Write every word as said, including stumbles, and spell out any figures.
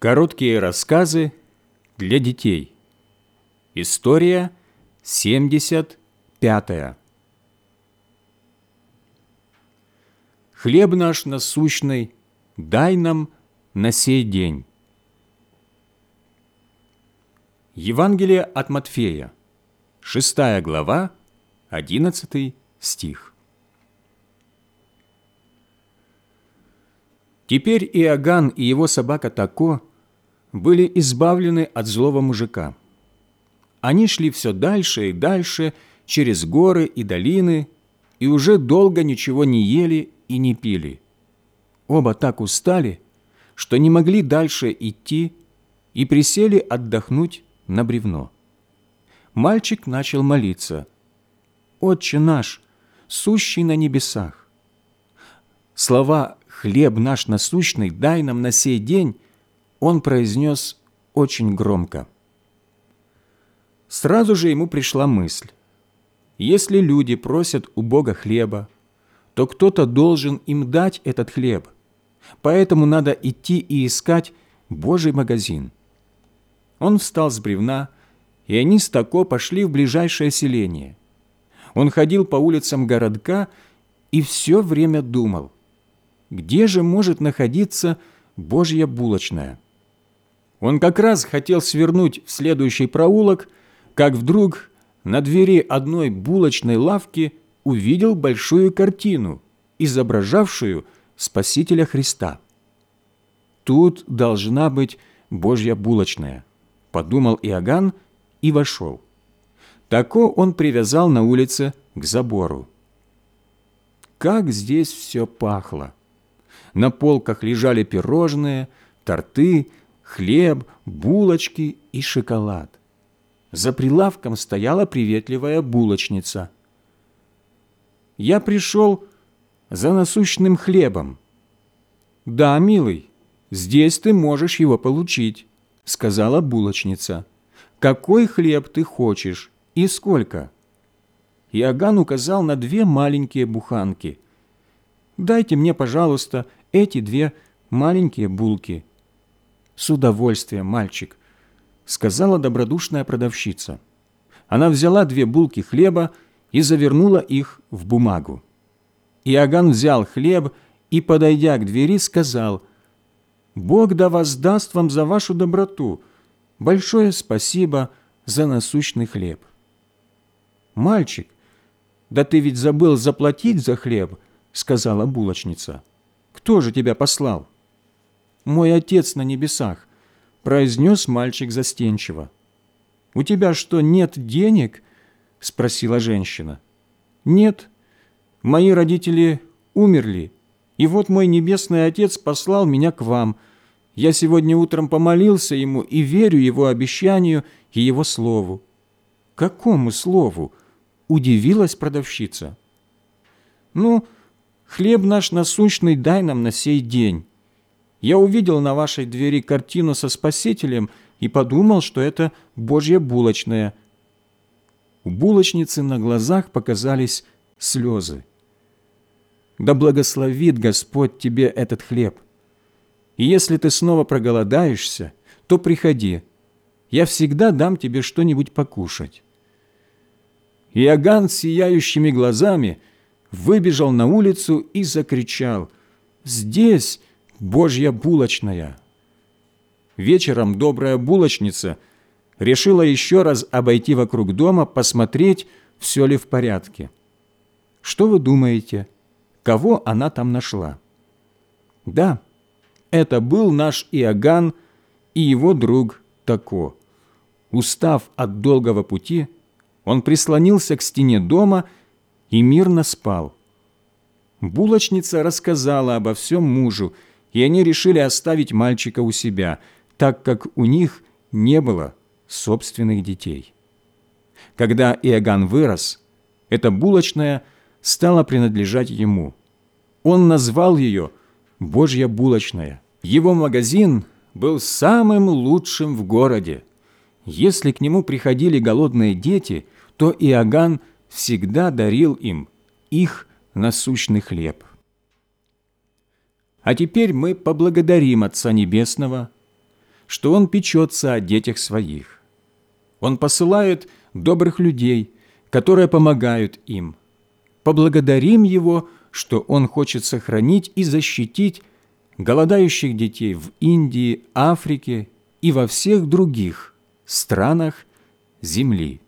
Короткие рассказы для детей. История семьдесят пятая. Хлеб наш насущный дай нам на сей день. Евангелие от Матфея, шестая глава, одиннадцатый стих. Теперь Иоганн и его собака Тако были избавлены от злого мужика. Они шли все дальше и дальше, через горы и долины, и уже долго ничего не ели и не пили. Оба так устали, что не могли дальше идти, и присели отдохнуть на бревно. Мальчик начал молиться: «Отче наш, сущий на небесах». Слова «хлеб наш насущный дай нам на сей день» он произнес очень громко. Сразу же ему пришла мысль: если люди просят у Бога хлеба, то кто-то должен им дать этот хлеб, поэтому надо идти и искать Божий магазин. Он встал с бревна, и они с Тако пошли в ближайшее селение. Он ходил по улицам городка и все время думал: где же может находиться Божья булочная? Он как раз хотел свернуть в следующий проулок, как вдруг на двери одной булочной лавки увидел большую картину, изображавшую Спасителя Христа. «Тут должна быть Божья булочная», – подумал Иоганн и вошел. Тако он привязал на улице к забору. Как здесь все пахло! На полках лежали пирожные, торты, хлеб, булочки и шоколад. За прилавком стояла приветливая булочница. «Я пришел за насущным хлебом». «Да, милый, здесь ты можешь его получить», — сказала булочница. «Какой хлеб ты хочешь и сколько?» Иоганн указал на две маленькие буханки. «Дайте мне, пожалуйста, эти две маленькие булки». «С удовольствием, мальчик», — сказала добродушная продавщица. Она взяла две булки хлеба и завернула их в бумагу. Иоганн взял хлеб и, подойдя к двери, сказал: «Бог да воздаст вам за вашу доброту. Большое спасибо за насущный хлеб». «Мальчик, да ты ведь забыл заплатить за хлеб», — сказала булочница. «Кто же тебя послал?» «Мой Отец на небесах», — произнес мальчик застенчиво. «У тебя что, нет денег?» — спросила женщина. «Нет, мои родители умерли, и вот мой Небесный Отец послал меня к вам. Я сегодня утром помолился Ему и верю Его обещанию и Его слову». «Какому слову?» — удивилась продавщица. «Ну, хлеб наш насущный дай нам на сей день. Я увидел на вашей двери картину со Спасителем и подумал, что это Божья булочная». У булочницы на глазах показались слезы. «Да благословит Господь тебе этот хлеб. И если ты снова проголодаешься, то приходи. Я всегда дам тебе что-нибудь покушать». Иоганн с сияющими глазами выбежал на улицу и закричал: «Здесь Божья булочная!» Вечером добрая булочница решила еще раз обойти вокруг дома, посмотреть, все ли в порядке. Что вы думаете, кого она там нашла? Да, это был наш Иоганн и его друг Тако. Устав от долгого пути, он прислонился к стене дома и мирно спал. Булочница рассказала обо всем мужу, и они решили оставить мальчика у себя, так как у них не было собственных детей. Когда Иоганн вырос, эта булочная стала принадлежать ему. Он назвал ее «Божья булочная». Его магазин был самым лучшим в городе. Если к нему приходили голодные дети, то Иоганн всегда дарил им их насущный хлеб. А теперь мы поблагодарим Отца Небесного, что Он печется о детях своих. Он посылает добрых людей, которые помогают им. Поблагодарим Его, что Он хочет сохранить и защитить голодающих детей в Индии, Африке и во всех других странах земли.